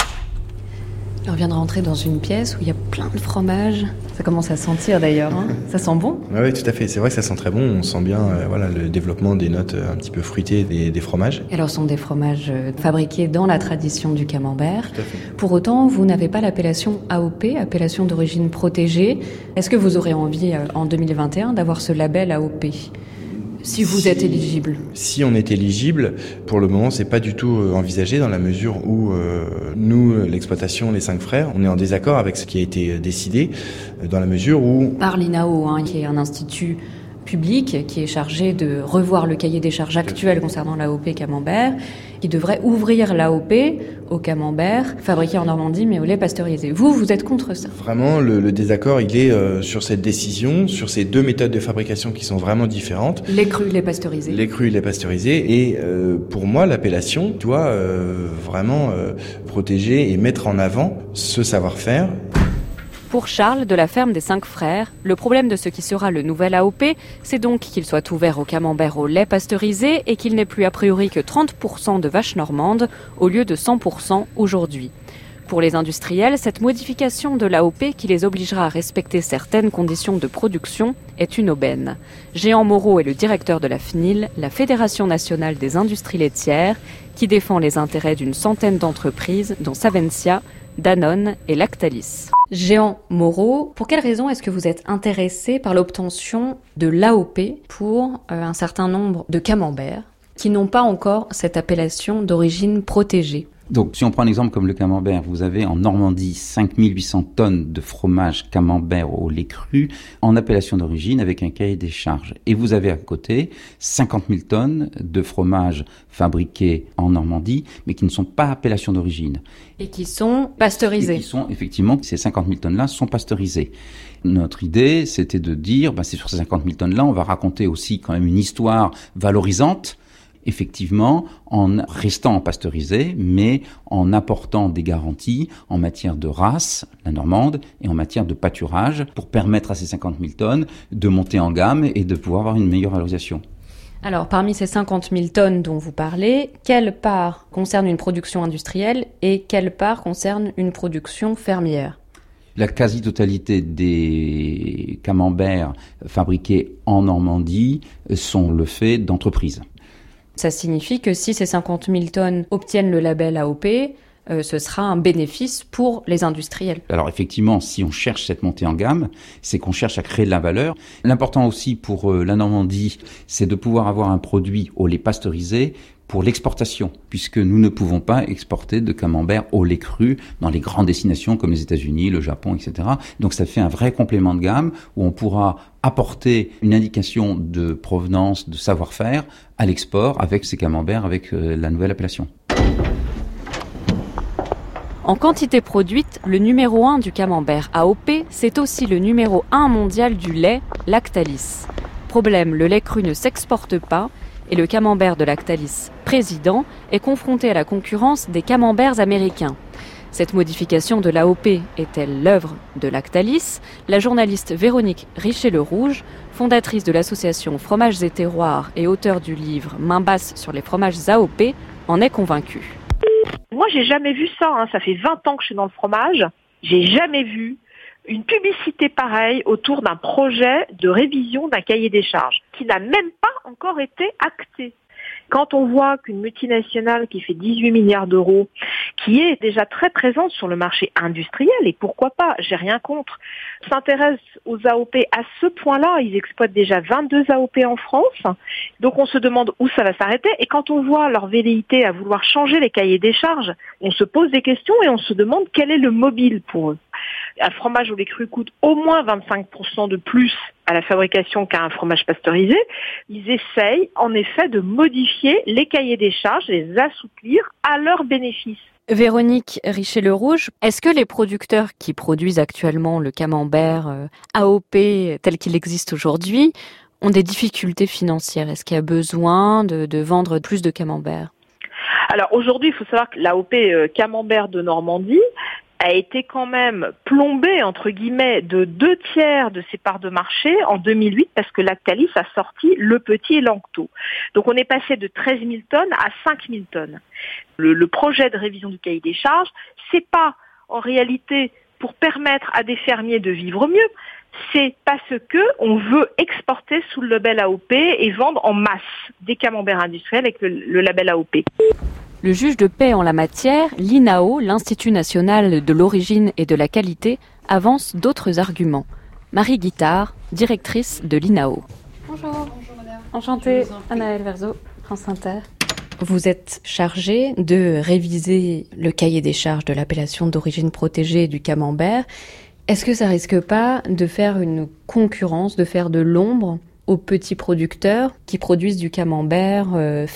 On vient de rentrer dans une pièce où il y a plein de fromages. Ça commence à sentir d'ailleurs, hein. Ça sent bon. Oui, tout à fait. C'est vrai que ça sent très bon. On sent bien le développement des notes un petit peu fruitées des fromages. Et alors, ce sont des fromages fabriqués dans la tradition du camembert. Tout à fait. Pour autant, vous n'avez pas l'appellation AOP, appellation d'origine protégée. Est-ce que vous aurez envie, en 2021, d'avoir ce label AOP ? Si vous êtes éligible. Si on est éligible, pour le moment, c'est pas du tout envisagé dans la mesure où nous, l'exploitation Les 5 Frères, on est en désaccord avec ce qui a été décidé dans la mesure où... Par l'INAO, qui est un institut public qui est chargé de revoir le cahier des charges actuel concernant l'AOP camembert, qui devrait ouvrir l'AOP au camembert fabriqué en Normandie mais au lait pasteurisé. Vous êtes contre ça ? Vraiment, le désaccord, il est sur cette décision, sur ces deux méthodes de fabrication qui sont vraiment différentes. Les crus, les pasteurisés. Les crus, les pasteurisés. Et pour moi, l'appellation doit vraiment protéger et mettre en avant ce savoir-faire. Pour Charles, de la ferme des 5 Frères, le problème de ce qui sera le nouvel AOP, c'est donc qu'il soit ouvert au camembert au lait pasteurisé et qu'il n'ait plus a priori que 30% de vaches normandes au lieu de 100% aujourd'hui. Pour les industriels, cette modification de l'AOP qui les obligera à respecter certaines conditions de production est une aubaine. Jean Moreau est le directeur de la FNIL, la Fédération nationale des industries laitières, qui défend les intérêts d'une centaine d'entreprises, dont Savencia, Danone et Lactalis. Jean Moreau, pour quelle raison est-ce que vous êtes intéressé par l'obtention de l'AOP pour un certain nombre de camemberts qui n'ont pas encore cette appellation d'origine protégée ? Donc, si on prend un exemple comme le camembert, vous avez en Normandie 5800 tonnes de fromage camembert au lait cru en appellation d'origine avec un cahier des charges. Et vous avez à côté 50 000 tonnes de fromage fabriqués en Normandie, mais qui ne sont pas appellation d'origine. Et qui sont pasteurisés. Et qui sont, effectivement, ces 50 000 tonnes-là sont pasteurisées. Notre idée, c'était de dire, c'est sur ces 50 000 tonnes-là, on va raconter aussi quand même une histoire valorisante, effectivement, en restant pasteurisé, mais en apportant des garanties en matière de race, la normande, et en matière de pâturage, pour permettre à ces 50 000 tonnes de monter en gamme et de pouvoir avoir une meilleure valorisation. Alors, parmi ces 50 000 tonnes dont vous parlez, quelle part concerne une production industrielle et quelle part concerne une production fermière ? La quasi-totalité des camemberts fabriqués en Normandie sont le fait d'entreprises. Ça signifie que si ces 50 000 tonnes obtiennent le label AOP, ce sera un bénéfice pour les industriels. Alors effectivement, si on cherche cette montée en gamme, c'est qu'on cherche à créer de la valeur. L'important aussi pour la Normandie, c'est de pouvoir avoir un produit au lait pasteurisé pour l'exportation, puisque nous ne pouvons pas exporter de camembert au lait cru dans les grandes destinations comme les États-Unis, le Japon, etc. Donc ça fait un vrai complément de gamme où on pourra apporter une indication de provenance, de savoir-faire à l'export avec ces camemberts, avec la nouvelle appellation. En quantité produite, le numéro 1 du camembert AOP, c'est aussi le numéro 1 mondial du lait, Lactalis. Problème, le lait cru ne s'exporte pas et le camembert de Lactalis, président, est confronté à la concurrence des camemberts américains. Cette modification de l'AOP est-elle l'œuvre de Lactalis ? La journaliste Véronique Richer-Le-Rouge, fondatrice de l'association Fromages et Terroirs et auteure du livre Main basse sur les fromages AOP, en est convaincue. Moi, j'ai jamais vu ça. Ça fait 20 ans que je suis dans le fromage. J'ai jamais vu une publicité pareille autour d'un projet de révision d'un cahier des charges qui n'a même pas encore été acté. Quand on voit qu'une multinationale qui fait 18 milliards d'euros, qui est déjà très présente sur le marché industriel, et pourquoi pas, j'ai rien contre, s'intéresse aux AOP à ce point-là, ils exploitent déjà 22 AOP en France, donc on se demande où ça va s'arrêter, et quand on voit leur velléité à vouloir changer les cahiers des charges, on se pose des questions et on se demande quel est le mobile pour eux. Un fromage au lait cru coûte au moins 25% de plus à la fabrication qu'un fromage pasteurisé. Ils essayent en effet de modifier les cahiers des charges, les assouplir à leur bénéfice. Véronique Richer-Le-Rouge, est-ce que les producteurs qui produisent actuellement le camembert AOP tel qu'il existe aujourd'hui ont des difficultés financières? Est-ce qu'il y a besoin de vendre plus de camembert? Alors aujourd'hui, il faut savoir que l'AOP camembert de Normandie a été quand même plombée, entre guillemets, de 2/3 de ses parts de marché en 2008 parce que Lactalis a sorti Le Petit et Lanctot. Donc on est passé de 13 000 tonnes à 5 000 tonnes. Le projet de révision du cahier des charges, c'est pas en réalité pour permettre à des fermiers de vivre mieux, c'est parce que on veut exporter sous le label AOP et vendre en masse des camemberts industriels avec le label AOP. Le juge de paix en la matière, l'INAO, l'Institut national de l'origine et de la qualité, avance d'autres arguments. Marie Guittard, directrice de l'INAO. Bonjour. Bonjour madame. Enchantée, Anaëlle Verzo, France Inter. Vous êtes chargée de réviser le cahier des charges de l'appellation d'origine protégée du camembert. Est-ce que ça risque pas de faire une concurrence, de faire de l'ombre aux petits producteurs qui produisent du camembert fermier ?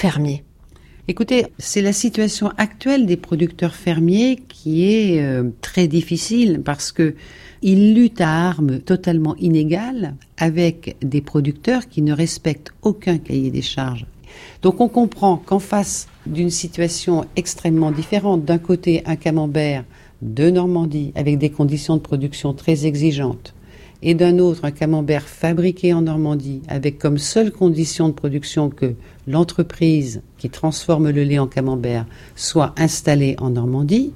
Écoutez, c'est la situation actuelle des producteurs fermiers qui est très difficile parce que ils luttent à armes totalement inégales avec des producteurs qui ne respectent aucun cahier des charges. Donc on comprend qu'en face d'une situation extrêmement différente, d'un côté un camembert de Normandie avec des conditions de production très exigeantes et d'un autre un camembert fabriqué en Normandie avec comme seule condition de production que l'entreprise qui transforme le lait en camembert soit installée en Normandie,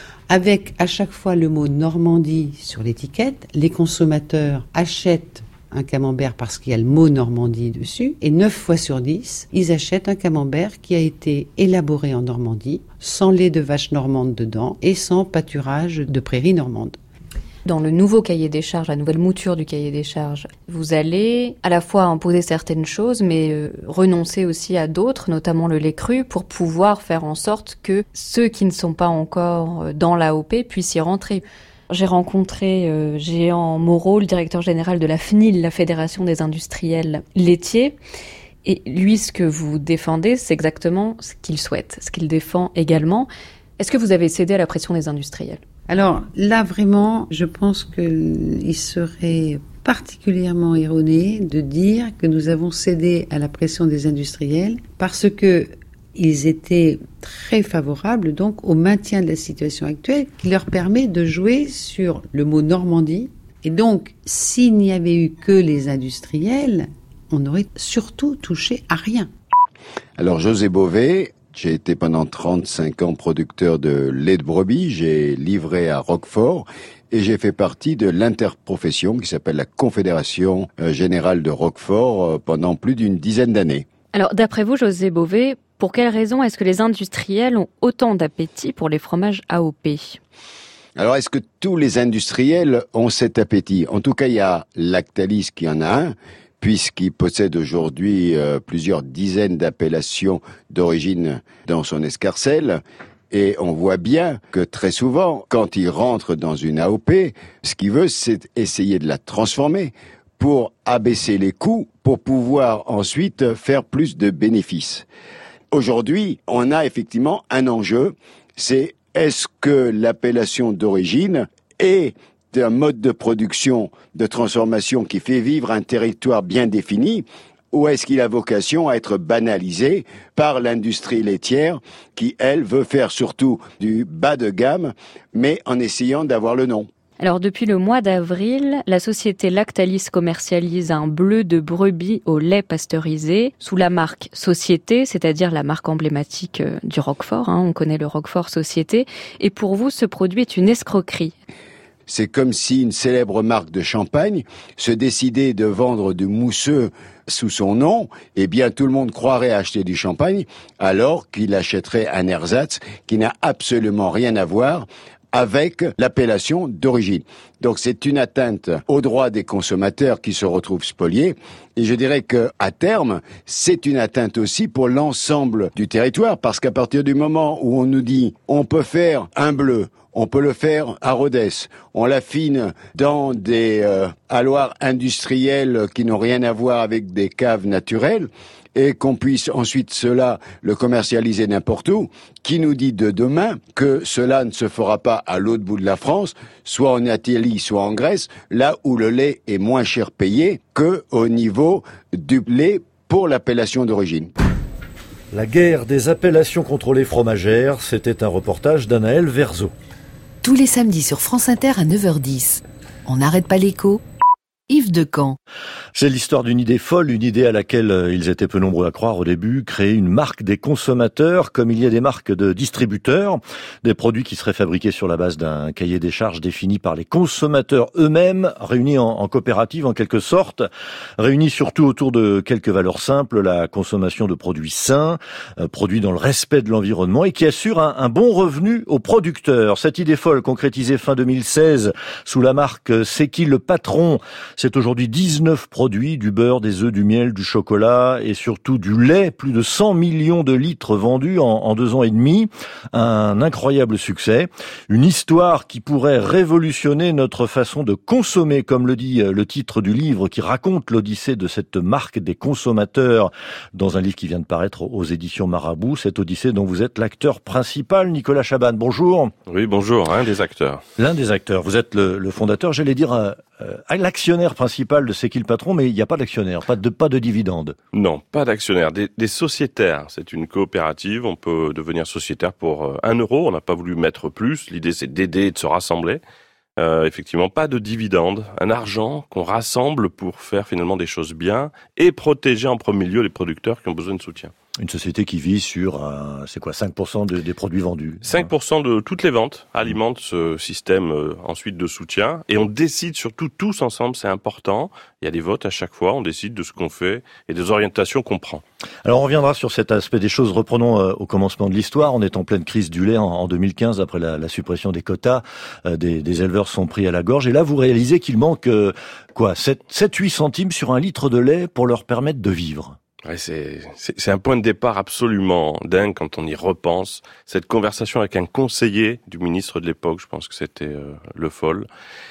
avec à chaque fois le mot Normandie sur l'étiquette. Les consommateurs achètent un camembert parce qu'il y a le mot Normandie dessus, et 9 fois sur 10, ils achètent un camembert qui a été élaboré en Normandie, sans lait de vache normande dedans et sans pâturage de prairie normande. Dans le nouveau cahier des charges, la nouvelle mouture du cahier des charges, vous allez à la fois imposer certaines choses, mais renoncer aussi à d'autres, notamment le lait cru, pour pouvoir faire en sorte que ceux qui ne sont pas encore dans l'AOP puissent y rentrer. J'ai rencontré Jean Moreau, le directeur général de la FNIL, la Fédération des industriels laitiers. Et lui, ce que vous défendez, c'est exactement ce qu'il souhaite, ce qu'il défend également. Est-ce que vous avez cédé à la pression des industriels ? Alors là, vraiment, je pense qu'il serait particulièrement erroné de dire que nous avons cédé à la pression des industriels parce que ils étaient très favorables donc au maintien de la situation actuelle qui leur permet de jouer sur le mot Normandie. Et donc, s'il n'y avait eu que les industriels, on aurait surtout touché à rien. Alors, José Bové, j'ai été pendant 35 ans producteur de lait de brebis, j'ai livré à Roquefort et j'ai fait partie de l'interprofession qui s'appelle la Confédération Générale de Roquefort pendant plus d'une dizaine d'années. Alors, d'après vous, José Bové, pour quelle raison est-ce que les industriels ont autant d'appétit pour les fromages AOP ? Alors, est-ce que tous les industriels ont cet appétit ? En tout cas, il y a Lactalis qui en a un, puisqu'il possède aujourd'hui plusieurs dizaines d'appellations d'origine dans son escarcelle. Et on voit bien que très souvent, quand il rentre dans une AOP, ce qu'il veut, c'est essayer de la transformer pour abaisser les coûts, pour pouvoir ensuite faire plus de bénéfices. Aujourd'hui, on a effectivement un enjeu, c'est est-ce que l'appellation d'origine est un mode de production, de transformation qui fait vivre un territoire bien défini, ou est-ce qu'il a vocation à être banalisé par l'industrie laitière qui, elle, veut faire surtout du bas de gamme, mais en essayant d'avoir le nom ? Alors, depuis le mois d'avril, la société Lactalis commercialise un bleu de brebis au lait pasteurisé sous la marque Société, c'est-à-dire la marque emblématique du Roquefort. On connaît le Roquefort Société. Et pour vous, ce produit est une escroquerie. C'est comme si une célèbre marque de champagne se décidait de vendre du mousseux sous son nom, eh bien tout le monde croirait acheter du champagne alors qu'il achèterait un ersatz qui n'a absolument rien à voir avec l'appellation d'origine. Donc c'est une atteinte aux droits des consommateurs qui se retrouvent spoliés. Et je dirais que à terme, c'est une atteinte aussi pour l'ensemble du territoire, parce qu'à partir du moment où on nous dit on peut faire un bleu, on peut le faire à Rodez, on l'affine dans des alloirs industriels qui n'ont rien à voir avec des caves naturelles, et qu'on puisse ensuite cela le commercialiser n'importe où, qui nous dit de demain que cela ne se fera pas à l'autre bout de la France, soit en Italie, soit en Grèce, là où le lait est moins cher payé que au niveau du lait pour l'appellation d'origine. La guerre des appellations contrôlées fromagères, c'était un reportage d'Anaël Verzo. Tous les samedis sur France Inter à 9h10. On n'arrête pas l'écho. Yves Decamp. C'est l'histoire d'une idée folle, une idée à laquelle ils étaient peu nombreux à croire au début, créer une marque des consommateurs, comme il y a des marques de distributeurs, des produits qui seraient fabriqués sur la base d'un cahier des charges défini par les consommateurs eux-mêmes, réunis en coopérative en quelque sorte, réunis surtout autour de quelques valeurs simples, la consommation de produits sains, produits dans le respect de l'environnement et qui assurent un bon revenu aux producteurs. Cette idée folle concrétisée fin 2016 sous la marque C'est qui le patron? C'est aujourd'hui 19 produits, du beurre, des œufs, du miel, du chocolat et surtout du lait. Plus de 100 millions de litres vendus en 2 ans et demi. Un incroyable succès. Une histoire qui pourrait révolutionner notre façon de consommer, comme le dit le titre du livre qui raconte l'odyssée de cette marque des consommateurs dans un livre qui vient de paraître aux éditions Marabout. Cette odyssée dont vous êtes l'acteur principal, Nicolas Chaban. Bonjour. Oui, bonjour, un des acteurs. L'un des acteurs. Vous êtes le fondateur, j'allais dire l'actionnaire principal de C'est qui le patron, mais il n'y a pas d'actionnaire, pas de dividendes. Non, pas d'actionnaire, des sociétaires. C'est une coopérative, on peut devenir sociétaire pour 1 euro, on n'a pas voulu mettre plus, l'idée c'est d'aider et de se rassembler. Effectivement, pas de dividendes, un argent qu'on rassemble pour faire finalement des choses bien et protéger en premier lieu les producteurs qui ont besoin de soutien. Une société qui vise sur, 5% des produits vendus. 5% de toutes les ventes alimentent ce système ensuite de soutien. Et on décide surtout tous ensemble, c'est important. Il y a des votes à chaque fois, on décide de ce qu'on fait et des orientations qu'on prend. Alors on reviendra sur cet aspect des choses. Reprenons au commencement de l'histoire. On est en pleine crise du lait en 2015, après la suppression des quotas. Des éleveurs sont pris à la gorge. Et là, vous réalisez qu'il manque 7-8 centimes sur un litre de lait pour leur permettre de vivre. Ouais, c'est un point de départ absolument dingue quand on y repense. Cette conversation avec un conseiller du ministre de l'époque, je pense que c'était Le Foll,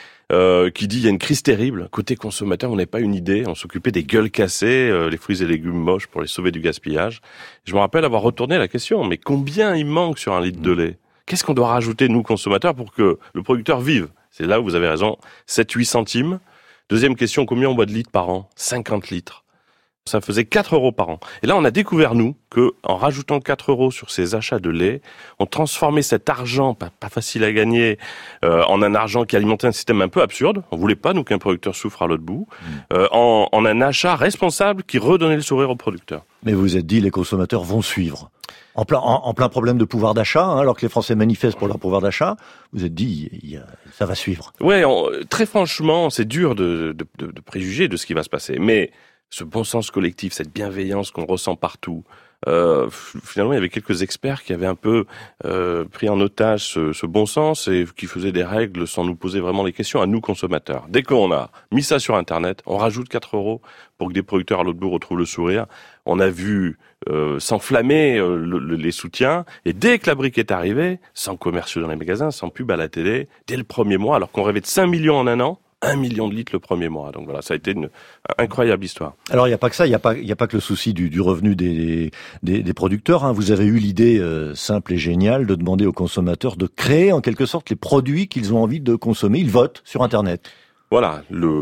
qui dit il y a une crise terrible. Côté consommateur, on n'avait pas une idée. On s'occupait des gueules cassées, les fruits et légumes moches pour les sauver du gaspillage. Je me rappelle avoir retourné la question, mais combien il manque sur un litre de lait? Qu'est-ce qu'on doit rajouter, nous, consommateurs, pour que le producteur vive? C'est là où vous avez raison, 7-8 centimes. Deuxième question, combien on boit de litres par an? 50 litres. Ça faisait 4 euros par an. Et là, on a découvert, nous, que en rajoutant 4 euros sur ces achats de lait, on transformait cet argent, pas facile à gagner, en un argent qui alimentait un système un peu absurde. On voulait pas, nous, qu'un producteur souffre à l'autre bout, en un achat responsable qui redonnait le sourire au producteur. Mais vous vous êtes dit, les consommateurs vont suivre. En plein problème de pouvoir d'achat, alors que les Français manifestent pour leur pouvoir d'achat, vous êtes dit, ça va suivre. Ouais, très franchement, c'est dur de préjuger de ce qui va se passer. Mais ce bon sens collectif, cette bienveillance qu'on ressent partout, finalement, il y avait quelques experts qui avaient un peu pris en otage ce bon sens et qui faisaient des règles sans nous poser vraiment les questions à nous consommateurs. Dès qu'on a mis ça sur Internet, on rajoute 4 euros pour que des producteurs à l'autre bout retrouvent le sourire. On a vu s'enflammer les soutiens et dès que la brique est arrivée, sans commerciaux dans les magasins, sans pub à la télé, dès le premier mois, alors qu'on rêvait de 5 millions en un an, 1 million de litres le premier mois. Donc voilà, ça a été une incroyable histoire. Alors il n'y a pas que ça, il n'y a pas que le souci du revenu des producteurs. Hein. Vous avez eu l'idée simple et géniale de demander aux consommateurs de créer en quelque sorte les produits qu'ils ont envie de consommer. Ils votent sur Internet. Voilà,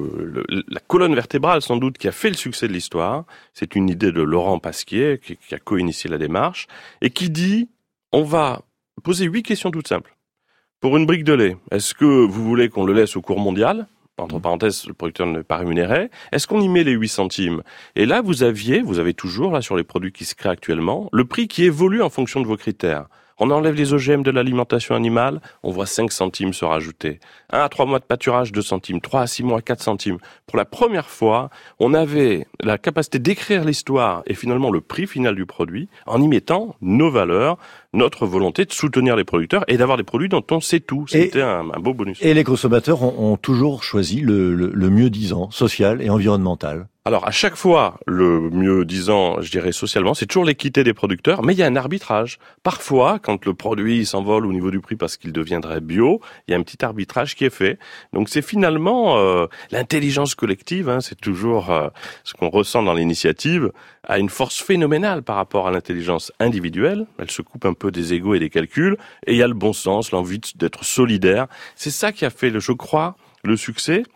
la colonne vertébrale sans doute qui a fait le succès de l'histoire, c'est une idée de Laurent Pasquier qui a co-initié la démarche et qui dit on va poser 8 questions toutes simples. Pour une brique de lait, est-ce que vous voulez qu'on le laisse au cours mondial ? Entre parenthèses, le producteur n'est pas rémunéré. Est-ce qu'on y met les 8 centimes ? Et là, vous avez toujours, là, sur les produits qui se créent actuellement, le prix qui évolue en fonction de vos critères. On enlève les OGM de l'alimentation animale, on voit 5 centimes se rajouter. 1 à 3 mois de pâturage, 2 centimes. 3 à 6 mois, 4 centimes. Pour la première fois, on avait la capacité d'écrire l'histoire et finalement le prix final du produit en y mettant nos valeurs, notre volonté de soutenir les producteurs et d'avoir des produits dont on sait tout. C'était un beau bonus. Et les consommateurs ont toujours choisi le mieux-disant, social et environnemental. Alors, à chaque fois, le mieux disant, je dirais socialement, c'est toujours l'équité des producteurs, mais il y a un arbitrage. Parfois, quand le produit s'envole au niveau du prix parce qu'il deviendrait bio, il y a un petit arbitrage qui est fait. Donc, c'est finalement l'intelligence collective, c'est toujours ce qu'on ressent dans l'initiative, a une force phénoménale par rapport à l'intelligence individuelle. Elle se coupe un peu des égos et des calculs, et il y a le bon sens, l'envie d'être solidaire. C'est ça qui a fait, je crois, le succès.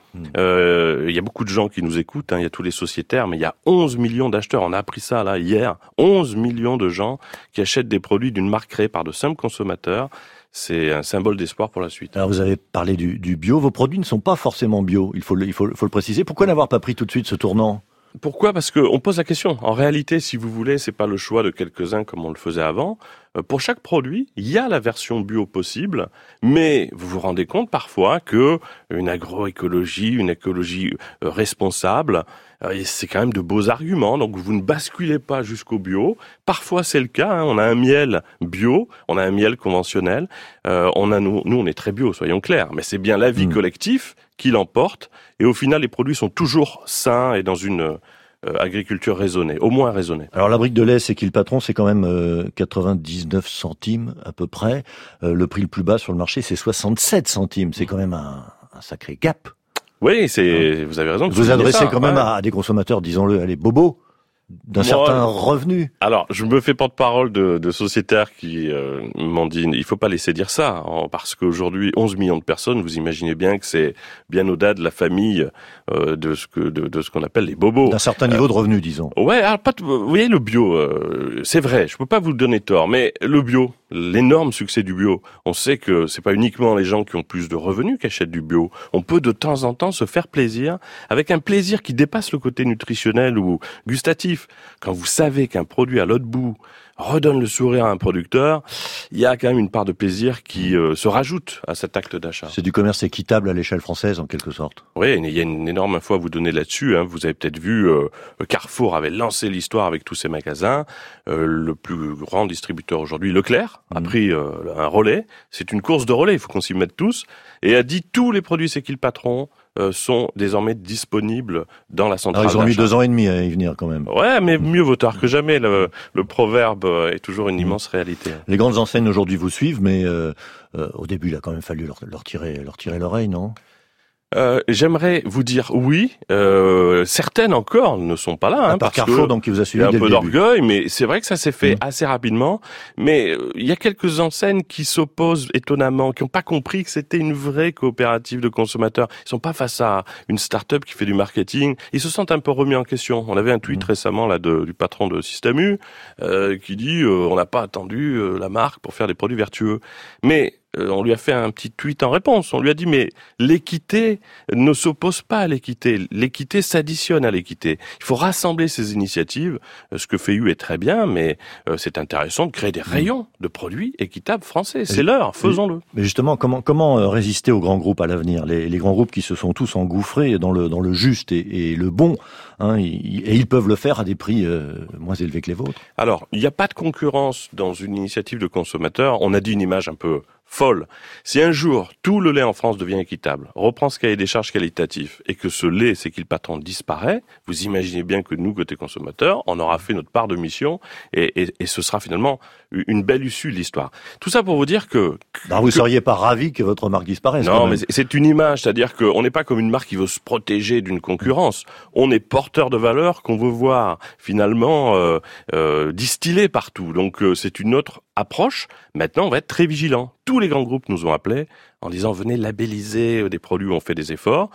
Il y a beaucoup de gens qui nous écoutent, il y a tous les sociétaires, mais il y a 11 millions d'acheteurs, on a appris ça là hier, 11 millions de gens qui achètent des produits d'une marque créée par de simples consommateurs. C'est un symbole d'espoir pour la suite. Alors vous avez parlé du bio, vos produits ne sont pas forcément bio, il faut le préciser. Pourquoi n'avoir pas pris tout de suite ce tournant ? Pourquoi ? Parce qu'on pose la question. En réalité, si vous voulez, c'est pas le choix de quelques-uns comme on le faisait avant. Pour chaque produit, il y a la version bio possible, mais vous vous rendez compte parfois que une agroécologie, une écologie responsable, c'est quand même de beaux arguments. Donc vous ne basculez pas jusqu'au bio. Parfois c'est le cas. On a un miel bio, on a un miel conventionnel. Nous, on est très bio, soyons clairs. Mais c'est bien l'avis collectif qui l'emporte. Et au final, les produits sont toujours sains et dans une agriculture raisonnée, au moins raisonnée. Alors la brique de lait, c'est qui le patron ? C'est quand même 99 centimes à peu près. Le prix le plus bas sur le marché, c'est 67 centimes. C'est quand même un sacré gap. Oui, vous avez raison. Vous adressez quand même à des consommateurs, disons-le, allez, bobos, d'un certain revenu. Alors, je me fais porte-parole de sociétaires qui m'ont dit il faut pas laisser dire ça, parce qu'aujourd'hui 11 millions de personnes, vous imaginez bien que c'est bien au-delà de la famille de ce qu'on appelle les bobos. D'un certain niveau de revenu, disons. Ouais, alors vous voyez le bio, c'est vrai, je peux pas vous donner tort, mais le bio, l'énorme succès du bio, on sait que c'est pas uniquement les gens qui ont plus de revenus qui achètent du bio. On peut de temps en temps se faire plaisir avec un plaisir qui dépasse le côté nutritionnel ou gustatif. Quand vous savez qu'un produit à l'autre bout redonne le sourire à un producteur, il y a quand même une part de plaisir qui se rajoute à cet acte d'achat. C'est du commerce équitable à l'échelle française, en quelque sorte. Oui, il y a une énorme info à vous donner là-dessus. Vous avez peut-être vu, Carrefour avait lancé l'histoire avec tous ses magasins. Le plus grand distributeur aujourd'hui, Leclerc, a pris un relais. C'est une course de relais, il faut qu'on s'y mette tous. Et a dit tous les produits C'est qui le patron sont désormais disponibles dans la centrale d'achat. Ils ont mis 2 ans et demi à y venir quand même. Ouais, mais mieux vaut tard que jamais. Le proverbe est toujours une immense réalité. Les grandes enseignes aujourd'hui vous suivent, mais au début, il a quand même fallu leur tirer l'oreille, non ? J'aimerais vous dire oui. Certaines encore ne sont pas là. Par Carrefour, donc qui vous a suivi dès le début. Un peu d'orgueil, mais c'est vrai que ça s'est fait assez rapidement. Mais il y a quelques enseignes qui s'opposent étonnamment, qui n'ont pas compris que c'était une vraie coopérative de consommateurs. Ils sont pas face à une start-up qui fait du marketing. Ils se sentent un peu remis en question. On avait un tweet récemment là du patron de Système U qui dit on n'a pas attendu la marque pour faire des produits vertueux. Mais on lui a fait un petit tweet en réponse. On lui a dit mais l'équité ne s'oppose pas à l'équité. L'équité s'additionne à l'équité. Il faut rassembler ces initiatives. Ce que fait U est très bien, mais c'est intéressant de créer des rayons de produits équitables français. C'est l'heure, faisons-le. Mais justement, comment résister aux grands groupes à l'avenir ? Les grands groupes qui se sont tous engouffrés dans le juste et le bon, et ils peuvent le faire à des prix moins élevés que les vôtres. Alors, il n'y a pas de concurrence dans une initiative de consommateurs. On a dit une image un peu folle. Si un jour, tout le lait en France devient équitable, reprend ce cahier des charges qualitatif, et que ce lait, C'est qui le patron, disparaît, vous imaginez bien que nous, côté consommateurs, on aura fait notre part de mission, et ce sera finalement une belle issue de l'histoire. Tout ça pour vous dire que... vous seriez pas ravi que votre marque disparaisse. Non, mais c'est une image, c'est-à-dire qu'on n'est pas comme une marque qui veut se protéger d'une concurrence. On est porteur de valeurs qu'on veut voir finalement distillées partout. Donc c'est une autre approche. Maintenant, on va être très vigilant. Tous les grands groupes nous ont appelés en disant venez labelliser des produits où on fait des efforts.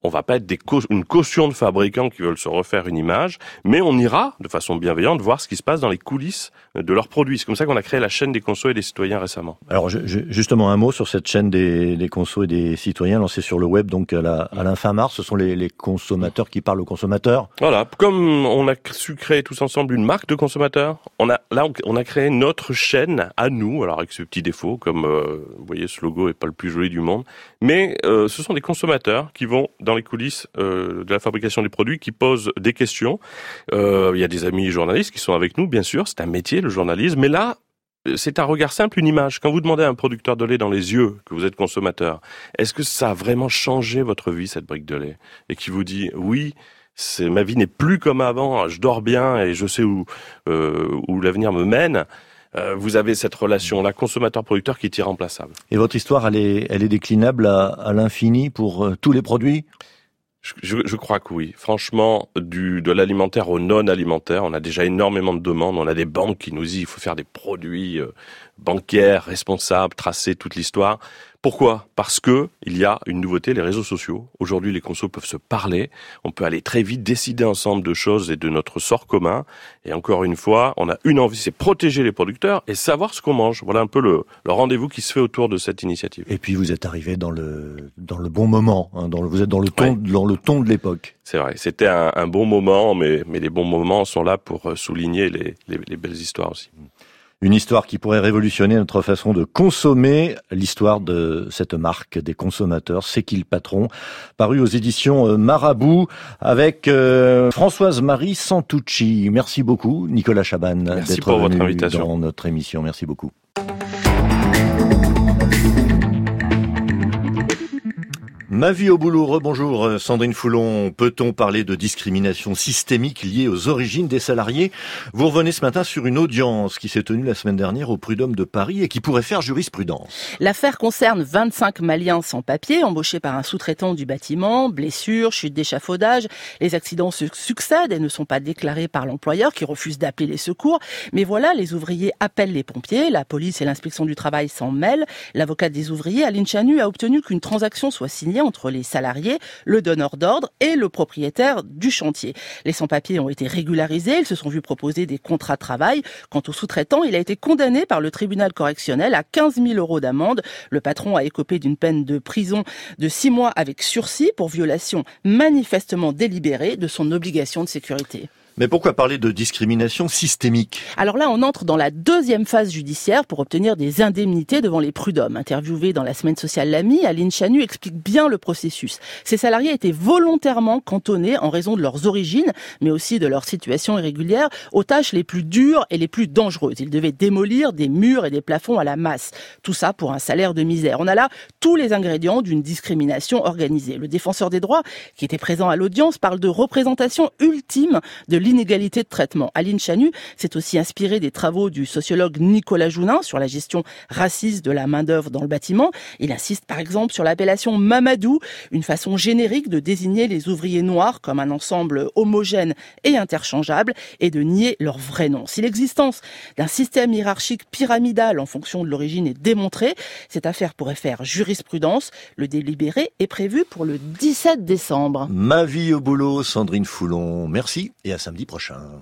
on va pas être une caution de fabricants qui veulent se refaire une image, mais on ira, de façon bienveillante, voir ce qui se passe dans les coulisses de leurs produits. C'est comme ça qu'on a créé la chaîne des consos et des citoyens récemment. Alors, justement, un mot sur cette chaîne des consos et des citoyens lancée sur le web, donc à la fin mars. Ce sont les consommateurs qui parlent aux consommateurs. Voilà. Comme on a su créer tous ensemble une marque de consommateurs, on a créé notre chaîne à nous, alors avec ce petit défaut, comme vous voyez, ce logo est pas le plus joli du monde, mais ce sont des consommateurs qui vont dans les coulisses de la fabrication des produits, qui posent des questions. Il y a des amis journalistes qui sont avec nous, bien sûr, c'est un métier, le journalisme, mais là, c'est un regard simple, une image. Quand vous demandez à un producteur de lait dans les yeux que vous êtes consommateur, est-ce que ça a vraiment changé votre vie, cette brique de lait? Et qui vous dit, oui, ma vie n'est plus comme avant, je dors bien et je sais où l'avenir me mène. Vous avez cette relation-là, consommateur-producteur, qui est irremplaçable. Et votre histoire, elle est déclinable à l'infini pour tous les produits? Je crois que oui. Franchement, de l'alimentaire au non-alimentaire, on a déjà énormément de demandes. On a des banques qui nous disent qu'il faut faire des produits bancaires, responsables, tracer toute l'histoire. Pourquoi? Parce que il y a une nouveauté, les réseaux sociaux. Aujourd'hui, les consos peuvent se parler. On peut aller très vite décider ensemble de choses et de notre sort commun. Et encore une fois, on a une envie, c'est protéger les producteurs et savoir ce qu'on mange. Voilà un peu le rendez-vous qui se fait autour de cette initiative. Et puis vous êtes arrivé dans le bon moment. Hein, vous êtes dans le ton de l'époque. C'est vrai. C'était un bon moment, mais les bons moments sont là pour souligner les belles histoires aussi. Une histoire qui pourrait révolutionner notre façon de consommer, l'histoire de cette marque des consommateurs, C'est qui le patron, paru aux éditions Marabout avec Françoise-Marie Santucci. Merci beaucoup, Nicolas Chabanne, d'être venu dans notre émission. Merci beaucoup. Ma vie au boulot, rebonjour Sandrine Foulon. Peut-on parler de discrimination systémique liée aux origines des salariés? Vous revenez ce matin sur une audience qui s'est tenue la semaine dernière au Prud'homme de Paris et qui pourrait faire jurisprudence. L'affaire concerne 25 Maliens sans papier, embauchés par un sous-traitant du bâtiment. Blessures, chute d'échafaudage. Les accidents se succèdent et ne sont pas déclarés par l'employeur qui refuse d'appeler les secours. Mais voilà, les ouvriers appellent les pompiers. La police et l'inspection du travail s'en mêlent. L'avocate des ouvriers, Aline Chanu, a obtenu qu'une transaction soit signée entre les salariés, le donneur d'ordre et le propriétaire du chantier. Les sans-papiers ont été régularisés, ils se sont vus proposer des contrats de travail. Quant au sous-traitant, il a été condamné par le tribunal correctionnel à 15 000 € d'amende. Le patron a écopé d'une peine de prison de 6 mois avec sursis pour violation manifestement délibérée de son obligation de sécurité. Mais pourquoi parler de discrimination systémique? Alors là, on entre dans la deuxième phase judiciaire pour obtenir des indemnités devant les prud'hommes. Interviewée dans la semaine sociale L'Ami, Aline Chanu explique bien le processus. Ces salariés étaient volontairement cantonnés en raison de leurs origines, mais aussi de leur situation irrégulière, aux tâches les plus dures et les plus dangereuses. Ils devaient démolir des murs et des plafonds à la masse. Tout ça pour un salaire de misère. On a là tous les ingrédients d'une discrimination organisée. Le défenseur des droits, qui était présent à l'audience, parle de représentation ultime de l'inégalité de traitement. Aline Chanu s'est aussi inspirée des travaux du sociologue Nicolas Jounin sur la gestion raciste de la main-d'œuvre dans le bâtiment. Il insiste par exemple sur l'appellation Mamadou, une façon générique de désigner les ouvriers noirs comme un ensemble homogène et interchangeable et de nier leur vrai nom. Si l'existence d'un système hiérarchique pyramidal en fonction de l'origine est démontrée, cette affaire pourrait faire jurisprudence. Le délibéré est prévu pour le 17 décembre. Ma vie au boulot, Sandrine Foulon. Merci et à samedi prochain.